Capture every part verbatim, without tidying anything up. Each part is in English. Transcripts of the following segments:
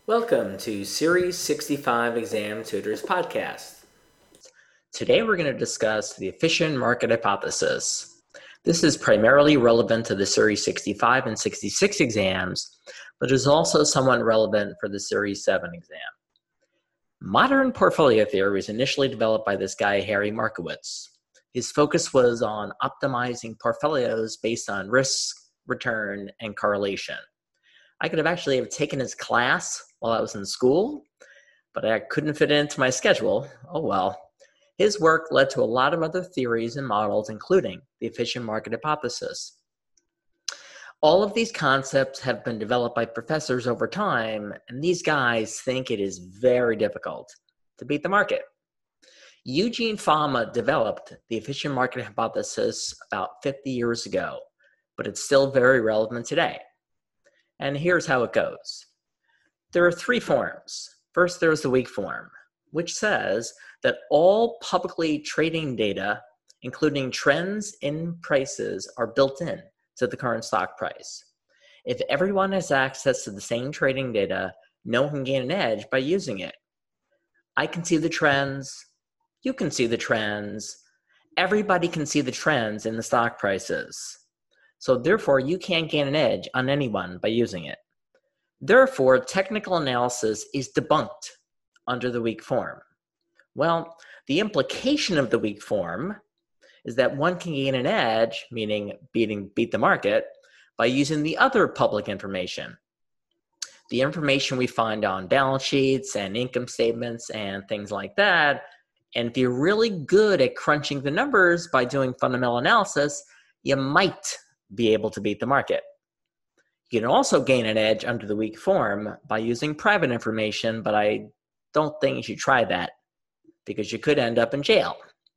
Welcome to Series sixty-five Exam Tutors Podcast. Today we're going to discuss the efficient market hypothesis. This is primarily relevant to the Series sixty-five and sixty-six exams, but is also somewhat relevant for the Series seven exam. Modern portfolio theory was initially developed by this guy, Harry Markowitz. His focus was on optimizing portfolios based on risk, return, and correlation. I could have actually have taken his class while I was in school, but I couldn't fit it into my schedule. Oh well. His work led to a lot of other theories and models, including the efficient market hypothesis. All of these concepts have been developed by professors over time, and these guys think it is very difficult to beat the market. Eugene Fama developed the efficient market hypothesis about fifty years ago, but it's still very relevant today. And here's how it goes. There are three forms. First, there's the weak form, which says that all publicly trading data, including trends in prices, are built in to the current stock price. If everyone has access to the same trading data, no one can gain an edge by using it. I can see the trends. You can see the trends. Everybody can see the trends in the stock prices. So therefore, you can't gain an edge on anyone by using it. Therefore, technical analysis is debunked under the weak form. Well, the implication of the weak form is that one can gain an edge, meaning beating beat the market, by using the other public information. The information we find on balance sheets and income statements and things like that. And if you're really good at crunching the numbers by doing fundamental analysis, you might be able to beat the market. You can also gain an edge under the weak form by using private information, but I don't think you should try that because you could end up in jail.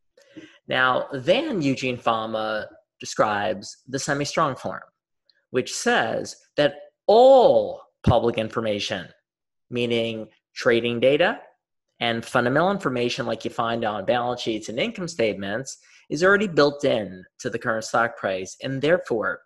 Now, then Eugene Fama describes the semi-strong form, which says that all public information, meaning trading data and fundamental information like you find on balance sheets and income statements, is already built in to the current stock price. And therefore,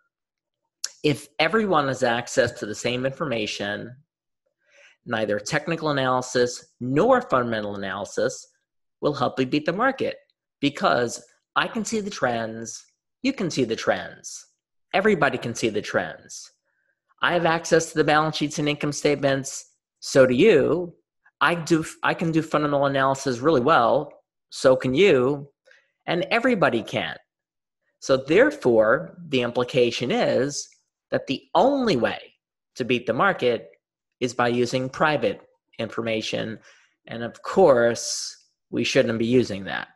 if everyone has access to the same information, neither technical analysis nor fundamental analysis will help you beat the market, because I can see the trends, you can see the trends, everybody can see the trends. I have access to the balance sheets and income statements, so do you. I do. I can do fundamental analysis really well, so can you. And everybody can. So therefore, the implication is that the only way to beat the market is by using private information. And of course, we shouldn't be using that.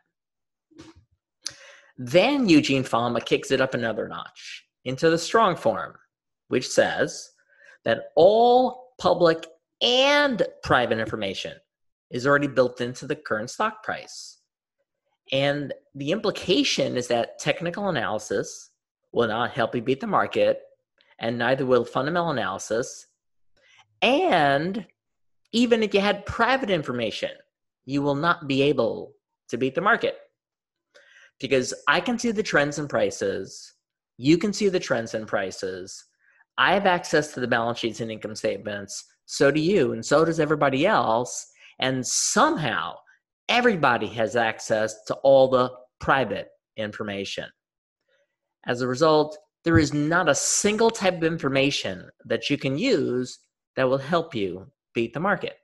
Then Eugene Fama kicks it up another notch into the strong form, which says that all public and private information is already built into the current stock price. And the implication is that technical analysis will not help you beat the market, and neither will fundamental analysis. And even if you had private information, you will not be able to beat the market. Because I can see the trends in prices, you can see the trends in prices, I have access to the balance sheets and income statements, so do you, and so does everybody else, and somehow everybody has access to all the private information. As a result, there is not a single type of information that you can use that will help you beat the market.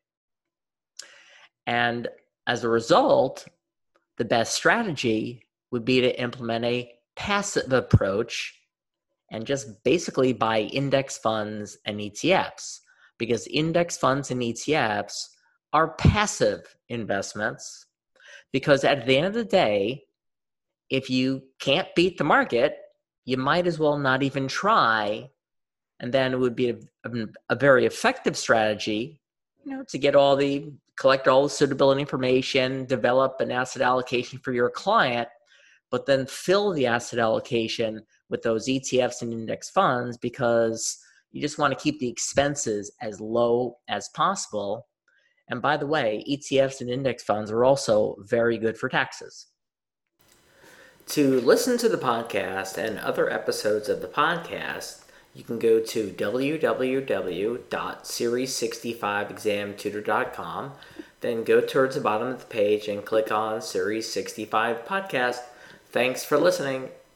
And as a result, the best strategy would be to implement a passive approach and just basically buy index funds and E T Fs, because index funds and E T Fs are passive investments, because at the end of the day, if you can't beat the market, you might as well not even try, and then it would be a, a, a very effective strategy, you know, to get all the, collect all the suitability information, develop an asset allocation for your client, but then fill the asset allocation with those E T Fs and index funds, because you just want to keep the expenses as low as possible. And by the way, E T Fs and index funds are also very good for taxes. To listen to the podcast and other episodes of the podcast, you can go to w w w dot series sixty-five exam tutor dot com, then go towards the bottom of the page and click on Series sixty-five Podcast. Thanks for listening.